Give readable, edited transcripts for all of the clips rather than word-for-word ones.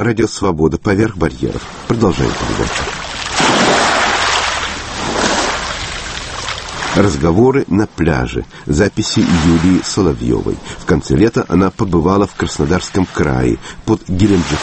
«Радио Свобода. Поверх барьеров». Продолжаем передачу. Разговоры на пляже. Записи Юлии Соловьевой. В конце лета она побывала в Краснодарском крае под Геленджиком.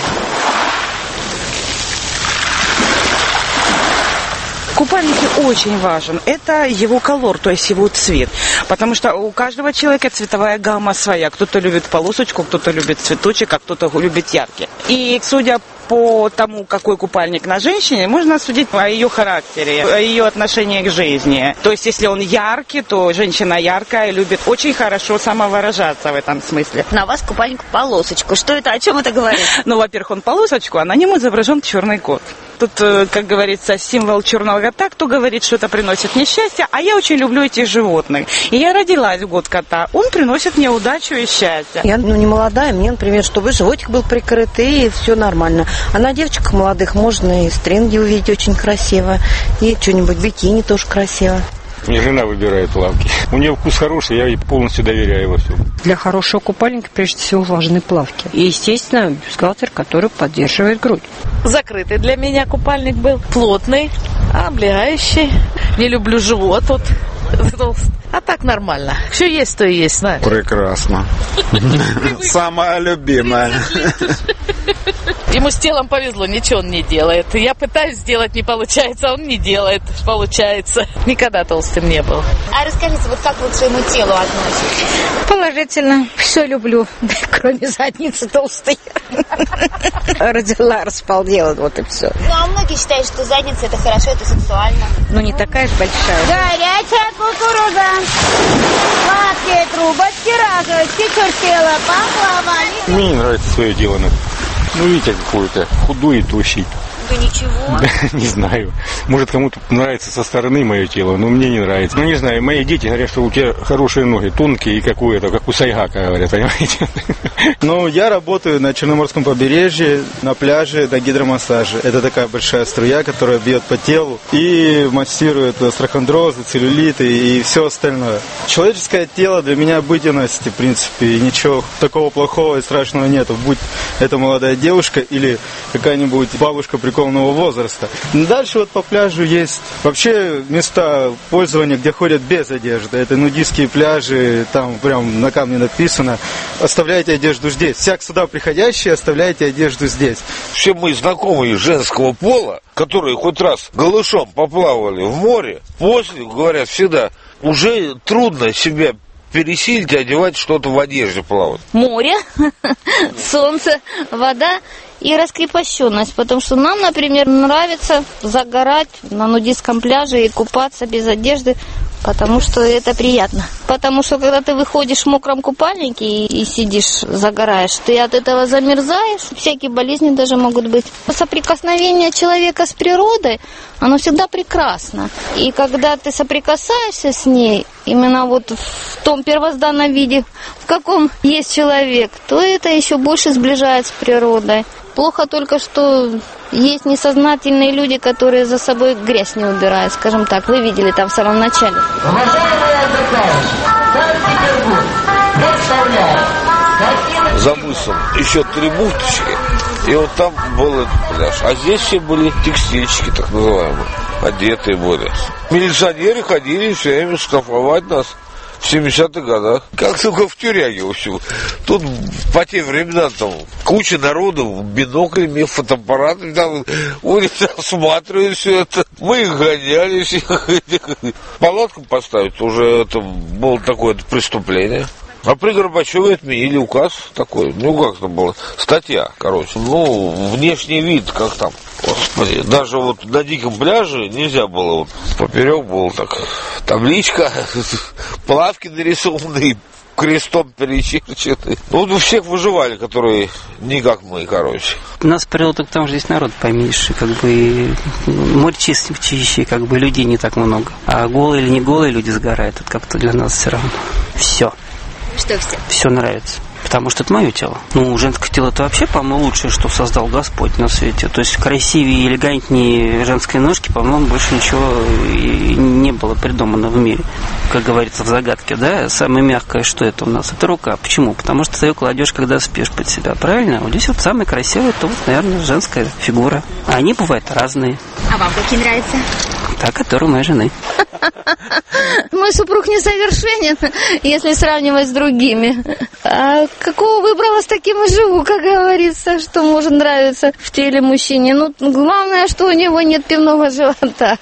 Купальник очень важен. Это его колор, то есть его цвет. Потому что у каждого человека цветовая гамма своя. Кто-то любит полосочку, кто-то любит цветочек, а кто-то любит яркий. И судя по тому, какой купальник на женщине, можно судить о ее характере, о ее отношении к жизни. То есть, если он яркий, то женщина яркая, любит очень хорошо самовыражаться в этом смысле. На вас купальник полосочку. Что это? О чем это говорит? Ну, во-первых, он полосочку, а на нем изображен черный кот. Тут, как говорится, символ черного кота. Кто говорит, что это приносит несчастье, а я очень люблю этих животных. И я родилась в год кота. Он приносит мне удачу и счастье. Я, не молодая, мне, например, чтобы животик был прикрыт, и все нормально. А на девочках молодых можно и стринги увидеть очень красиво, и что-нибудь бикини тоже красиво. Мне жена выбирает плавки. У нее вкус хороший, я ей полностью доверяю во всем. Для хорошего купальника, прежде всего, важны плавки. И, естественно, бюстгальтер, который поддерживает грудь. Закрытый для меня купальник был. Плотный, облегающий. Не люблю живот вот. А так нормально. Все есть, то и есть, знаешь. Прекрасно. Самая любимая. Ему с телом повезло, ничего он не делает. Я пытаюсь сделать, не получается, он не делает, получается. Никогда толстым не был. А расскажите, вот как вы к своему телу относитесь? Положительно. Все люблю, кроме задницы толстой. Родила, располдела, вот и все. Ну, а многие считают, что задница это хорошо, это сексуально. Ну, не такая же большая. Горячая кукуруза. Сладкие трубочки, розовочки, чертила, пахлава. Мне не нравится свое дело. Ну, видите, какой-то худой и тощий. Да ничего. Не знаю. Может, кому-то нравится со стороны мое тело, но мне не нравится. Ну, не знаю, мои дети говорят, что у тебя хорошие ноги, тонкие, и как у Сайгака, говорят, понимаете? Ну, я работаю на Черноморском побережье, на пляже, на гидромассаже. Это такая большая струя, которая бьет по телу и массирует остеохондрозы, целлюлиты и все остальное. Человеческое тело для меня обыденность, в принципе, и ничего такого плохого и страшного нету. Будь это молодая девушка или какая-нибудь бабушка преклонного возраста. Дальше вот по пляжу есть вообще места пользования, где ходят без одежды. Это нудистские пляжи, там прям на камне написано: оставляйте одежду здесь. Всяк сюда приходящий, оставляйте одежду здесь. Все мои знакомые женского пола, которые хоть раз голышом поплавали в море, после, говорят, всегда, уже трудно себя пересилить и одевать что-то в одежде плавать. Море, солнце, вода и раскрепощенность, потому что нам, например, нравится загорать на нудистском пляже и купаться без одежды, потому что это приятно. Потому что когда ты выходишь в мокром купальнике и сидишь, загораешь, ты от этого замерзаешь, всякие болезни даже могут быть. Соприкосновение человека с природой, оно всегда прекрасно. И когда ты соприкасаешься с ней, именно вот в том первозданном виде, в каком есть человек, то это еще больше сближает с природой. Плохо только, что есть несознательные люди, которые за собой грязь не убирают, скажем так. Вы видели там в самом начале. За мысом еще 3 бухточки, и вот там был этот пляж. А здесь все были текстильщики, так называемые, одетые были. Милиционеры ходили все время штрафовать нас. В 70-х годах. Как только в тюряге, в общем. Тут по тем временам там куча народу, биноклями, фотоаппаратами, там улицы осматривали все это. Мы их гонялись. Палатку поставить уже это было такое преступление. А при Горбачеве отменили указ такой. Ну, как это было? Статья, короче. Ну, внешний вид, как там. Господи, даже вот на диком пляже нельзя было. Вот поперек было так. Табличка, плавки нарисованные, крестом перечерчены. Ну, у всех выживали, которые не как мы, короче. У нас природа, потому что здесь народ поменьше, как бы море чище, как бы людей не так много. А голые или не голые люди сгорают, это как-то для нас все равно. Все. Что все? Все нравится. Потому что это мое тело. Ну, женское тело это вообще, по-моему, лучшее, что создал Господь на свете. То есть красивее и элегантнее женской ножки, по-моему, больше ничего и не было придумано в мире. Как говорится в загадке, да? Самое мягкое, что это у нас? Это рука. Почему? Потому что ты ее кладешь, когда спишь под себя. Правильно? Вот здесь вот самое красивое, это вот, наверное, женская фигура. А они бывают разные. А вам какие нравятся? Та, которая у моей жены. Мой супруг несовершенен, если сравнивать с другими. А какого выбрала, с таким и живу, как говорится, что может нравиться в теле мужчине. Ну, главное, что у него нет пивного живота.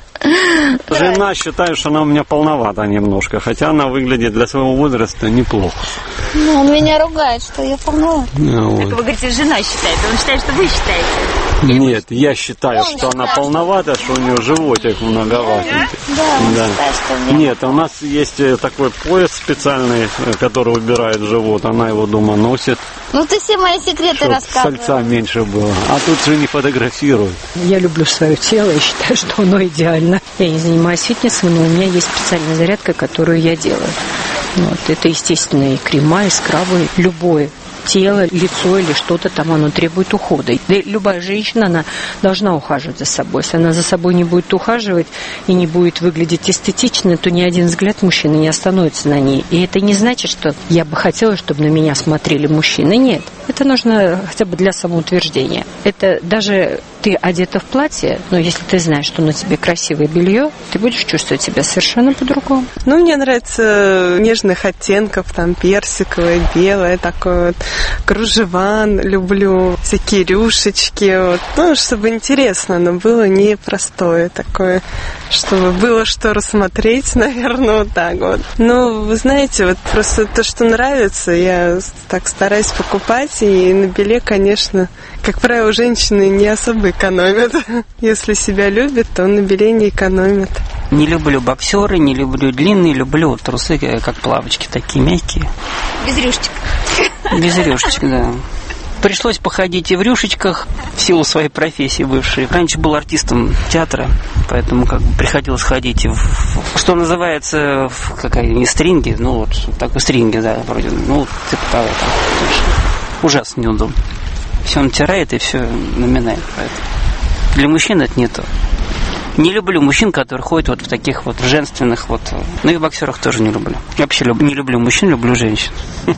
Жена считает, что она у меня полновата немножко, хотя она выглядит для своего возраста неплохо. Ну, он меня ругает, что я полновата. Вот. Так вы говорите, жена считает, он считает, что вы считаете. Нет, я считаю, что она полновата, что у нее животик многоватенький. Да. Нет, у нас есть такой пояс специальный, который убирает живот, она его дома носит. Ну ты все мои секреты рассказываешь. Сальца меньше было, а тут же не фотографируют. Я люблю свое тело и считаю, что оно идеально. Я не занимаюсь фитнесом, но у меня есть специальная зарядка, которую я делаю. Вот. Это естественные крема и скрабы, любое тело, лицо или что-то там, оно требует ухода. Да и любая женщина, она должна ухаживать за собой. Если она за собой не будет ухаживать и не будет выглядеть эстетично, то ни один взгляд мужчины не остановится на ней. И это не значит, что я бы хотела, чтобы на меня смотрели мужчины. Нет. Это нужно хотя бы для самоутверждения. Это даже ты одета в платье, но если ты знаешь, что на тебе красивое белье, ты будешь чувствовать себя совершенно по-другому. Ну, мне нравится нежных оттенков, там, персиковое, белое, такое вот, кружеван люблю, всякие рюшечки, вот. Ну, чтобы интересно, но было непростое такое, чтобы было что рассмотреть, наверное, вот так вот. Ну, вы знаете, вот просто то, что нравится, я так стараюсь покупать, и на белье, конечно, как правило, женщины не особо экономят. Если себя любят, то на белье не экономят. Не люблю боксеры, не люблю длинные, люблю трусы, как плавочки, такие мягкие. Без рюшечек. Без рюшечек, да. Пришлось походить и в рюшечках в силу своей профессии бывшей. Раньше был артистом театра, поэтому как бы приходилось ходить что называется, не стринги, ну вот такой стринги, да, вроде, ну типа того там. Ужасно неудобно. Все натирает и все наминает. Поэтому для мужчин это не то. Не люблю мужчин, которые ходят вот в таких вот женственных вот. Ну и в боксерах тоже не люблю. Я вообще не люблю мужчин, люблю женщин.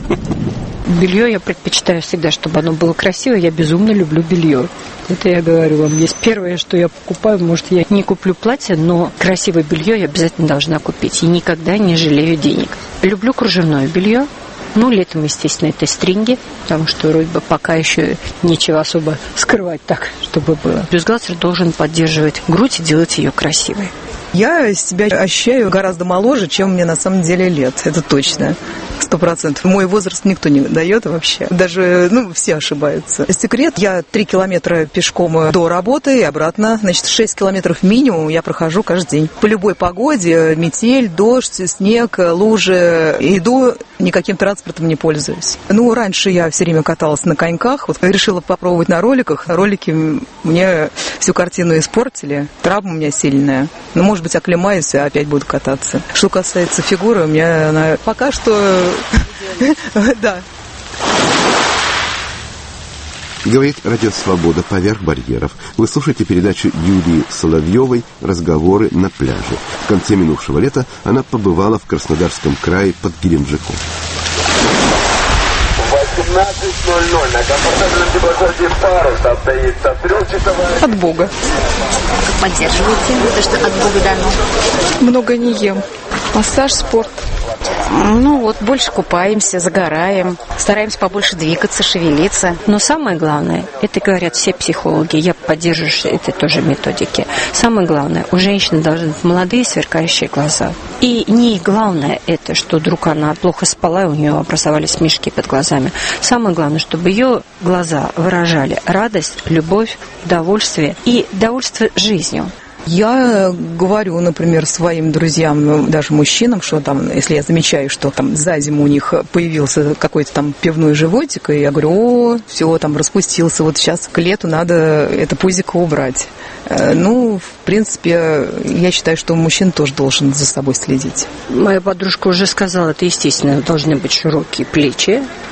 Белье я предпочитаю всегда, чтобы оно было красивое. Я безумно люблю белье. Это я говорю вам. Есть первое, что я покупаю. Может, я не куплю платье, но красивое белье я обязательно должна купить. И никогда не жалею денег. Люблю кружевное белье. Ну, летом, естественно, это стринги, потому что вроде бы пока еще нечего особо скрывать так, чтобы было. Бюстгальтер должен поддерживать грудь и делать ее красивой. Я себя ощущаю гораздо моложе, чем мне на самом деле лет. Это точно. 100%. Мой возраст никто не дает вообще. Даже, все ошибаются. Секрет, я 3 километра пешком до работы и обратно. Значит, 6 километров минимум я прохожу каждый день. По любой погоде, метель, дождь, снег, лужи. Иду, никаким транспортом не пользуюсь. Раньше я все время каталась на коньках. Вот решила попробовать на роликах. Ролики мне всю картину испортили. Травма у меня сильная. Может быть, оклемаюсь, а опять буду кататься. Что касается фигуры, у меня она пока что... Да. Говорит Радио Свобода «Поверх барьеров». Вы слушаете передачу Юлии Соловьевой «Разговоры на пляже». В конце минувшего лета она побывала в Краснодарском крае под Геленджиком. 18:00 на комфортабельном теплоходе «Парус» состоится трехчасовая... От Бога. Как поддерживаете? То, что от Бога дано. Много не ем. Массаж, спорт. Больше купаемся, загораем, стараемся побольше двигаться, шевелиться. Но самое главное, это говорят все психологи, я поддерживаю этой тоже методики. Самое главное, у женщины должны быть молодые сверкающие глаза. И не главное это, что вдруг она плохо спала, и у нее образовались мешки под глазами. Самое главное, чтобы ее глаза выражали радость, любовь, удовольствие и довольство жизнью. Я говорю, например, своим друзьям, даже мужчинам, что там, если я замечаю, что там за зиму у них появился какой-то там пивной животик, и я говорю, все, там распустился, вот сейчас к лету надо это пузико убрать. В принципе, я считаю, что мужчина тоже должен за собой следить. Моя подружка уже сказала, это естественно, должны быть широкие плечи,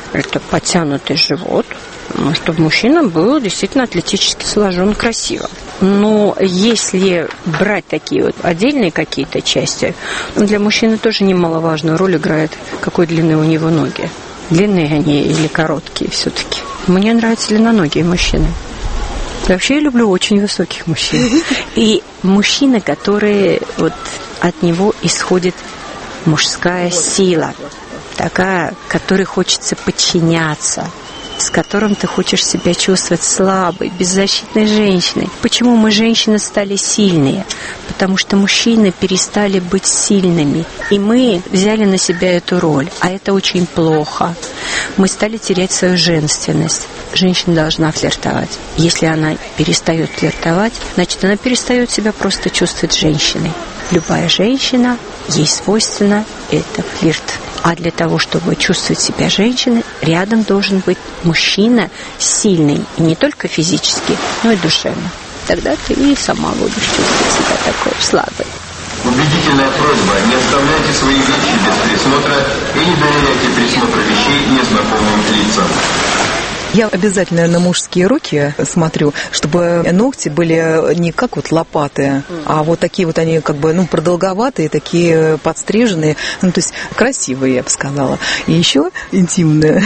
Это подтянутый живот, чтобы мужчина был действительно атлетически сложен красиво. Но если брать такие вот отдельные какие-то части, для мужчины тоже немаловажную роль играет, какой длины у него ноги. Длинные они или короткие все-таки. Мне нравятся длинноногие мужчины. Вообще я люблю очень высоких мужчин. И мужчина, который вот от него исходит мужская сила, такая, которой хочется подчиняться, с которым ты хочешь себя чувствовать слабой, беззащитной женщиной. Почему мы, женщины, стали сильные? Потому что мужчины перестали быть сильными. И мы взяли на себя эту роль. А это очень плохо. Мы стали терять свою женственность. Женщина должна флиртовать. Если она перестает флиртовать, значит, она перестает себя просто чувствовать женщиной. Любая женщина, ей свойственно это флирт. А для того, чтобы чувствовать себя женщиной, рядом должен быть мужчина сильный. И не только физически, но и душевно. Тогда ты и сама будешь чувствовать себя такой слабой. Убедительная просьба: не оставляйте свои вещи без присмотра и не доверяйте присмотру вещей незнакомым лицам. Я обязательно на мужские руки смотрю, чтобы ногти были не как вот лопаты, а вот такие вот они как бы, продолговатые, такие подстриженные, то есть красивые, я бы сказала. И еще интимные.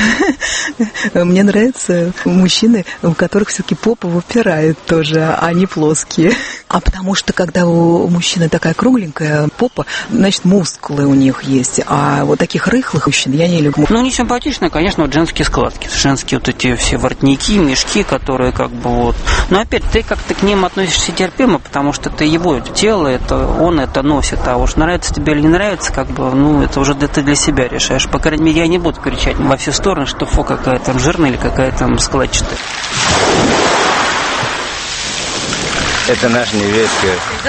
Мне нравятся мужчины, у которых все-таки попа выпирает тоже, а не плоские. А потому что, когда у мужчины такая кругленькая попа, значит, мускулы у них есть. А вот таких рыхлых мужчин я не люблю. Не симпатично, конечно, вот женские складки. Женские вот эти все воротники, мешки, которые как бы вот... Но опять, ты как-то к ним относишься терпимо, потому что ты его тело, он это носит. А уж нравится тебе или не нравится, как бы, это уже ты для себя решаешь. По крайней мере, я не буду кричать во все стороны, что фу, какая там жирная или какая там складчатая. Это наша невестка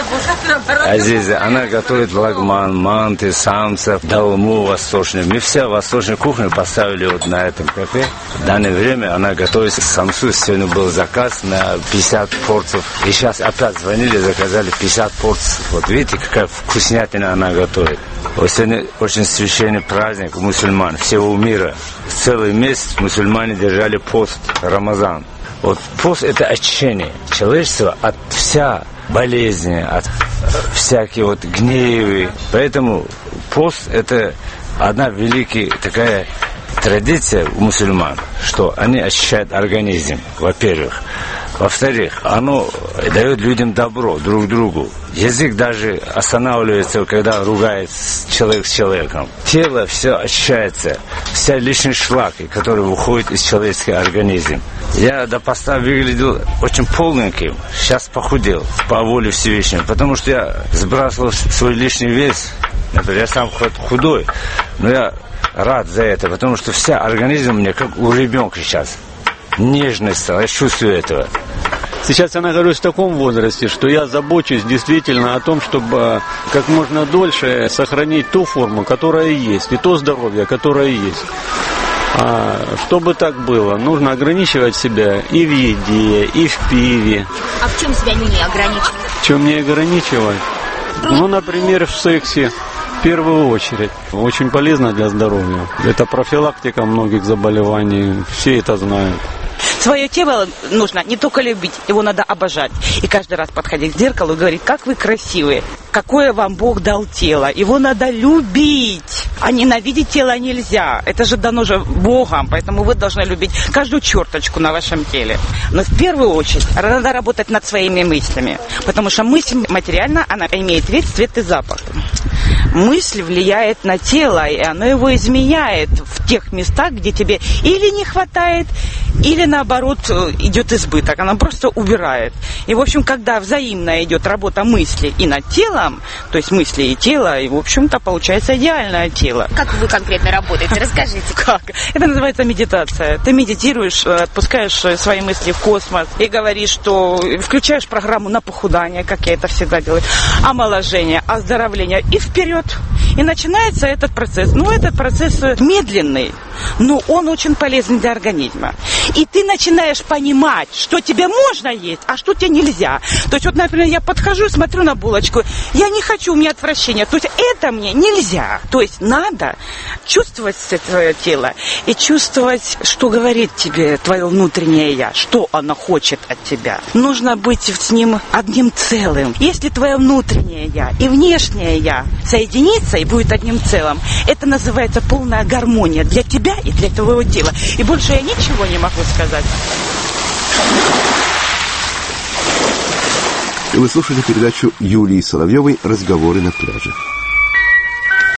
Азиза. Она готовит лагман, манты, самцев, долму восточную. Мы вся восточную кухню поставили вот на этом кафе. В данное время она готовит самсу. Сегодня был заказ на 50 порций. И сейчас опять звонили, заказали 50 порций. Вот видите, какая вкуснятина она готовит. Вот сегодня очень священный праздник у мусульман всего мира. Целый месяц мусульмане держали пост Рамазан. Вот пост – это очищение человечества от вся болезни, от всякие вот гневы. Поэтому пост – это одна великая такая традиция у мусульман, что они очищают организм, во-первых. Во-вторых, оно дает людям добро друг другу. Язык даже останавливается, когда ругается человек с человеком. Тело все очищается, вся лишний шлак, который выходит из человеческого организма. Я до поста выглядел очень полненьким, сейчас похудел по воле Всевышнего, потому что я сбрасывал свой лишний вес. Например, я сам худой, но я рад за это, потому что вся организм у меня как у ребенка сейчас. Нежность стала, я чувствую этого. Сейчас я нахожусь в таком возрасте, что я забочусь действительно о том, чтобы как можно дольше сохранить ту форму, которая есть, и то здоровье, которое есть. А чтобы так было, нужно ограничивать себя и в еде, и в пиве. А в чем себя не ограничивать? В чем не ограничивать? Например, в сексе. В первую очередь. Очень полезно для здоровья. Это профилактика многих заболеваний. Все это знают. Свое тело нужно не только любить, его надо обожать. И каждый раз подходить к зеркалу и говорить: как вы красивые, какое вам Бог дал тело. Его надо любить, а ненавидеть тело нельзя. Это же дано же Богом, поэтому вы должны любить каждую черточку на вашем теле. Но в первую очередь надо работать над своими мыслями, потому что мысль материально, она имеет вид, цвет и запах. Мысль влияет на тело, и оно его изменяет в тех местах, где тебе или не хватает, или наоборот идет избыток. Она просто убирает. И, в общем, когда взаимно идет работа мысли и над телом, то есть мысли и тело, и, в общем-то, получается идеальное тело. Как вы конкретно работаете? Расскажите. Как? Это называется медитация. Ты медитируешь, отпускаешь свои мысли в космос и говоришь, что включаешь программу на похудание, как я это всегда делаю, омоложение, оздоровление, и вперед. И начинается этот процесс. Ну, этот процесс медленный, но он очень полезен для организма. И ты начинаешь понимать, что тебе можно есть, а что тебе нельзя. То есть, вот, например, я подхожу, смотрю на булочку, я не хочу, у меня отвращение. То есть, это мне нельзя. То есть, надо чувствовать свое тело и чувствовать, что говорит тебе твое внутреннее я, что оно хочет от тебя. Нужно быть с ним одним целым. Если твое внутреннее я и внешнее я соединится и будет одним целым, это называется полная гармония для тебя и для твоего тела. И больше я ничего не могу сказать. Вы слушали передачу Юлии Соловьевой «Разговоры на пляже».